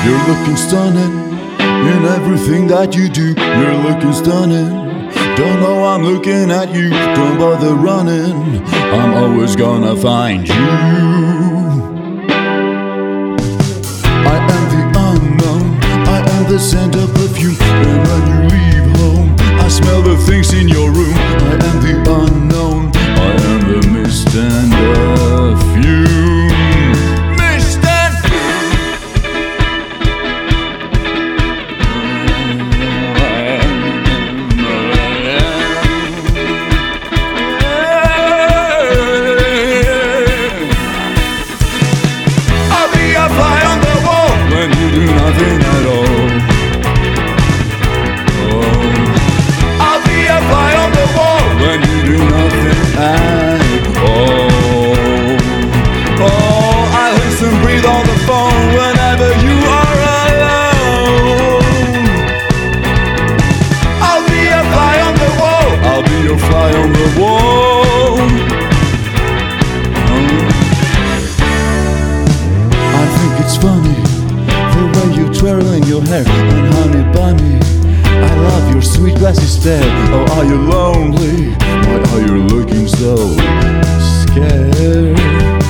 You're looking stunning in everything that you do. You're looking stunning. Don't know I'm looking at you. Don't bother running. I'm always gonna find you. I am the unknown. I am the scent of perfume. And when you leave home, I smell the things in your room. I am the unknown. I am the mist and perfume. Mist and I'll be a fly on the wall when you do nothing at all. I'll be a fly on the wall when you do nothing at all. Oh, I listen, breathe on the phone whenever you are alone. I'll be a fly on the wall. I'll be your fly on the wall. I think it's funny the way you're twirling your hair, and honey bunny, I love your sweet glassy stare. Oh, are you lonely? Why are you looking so scared?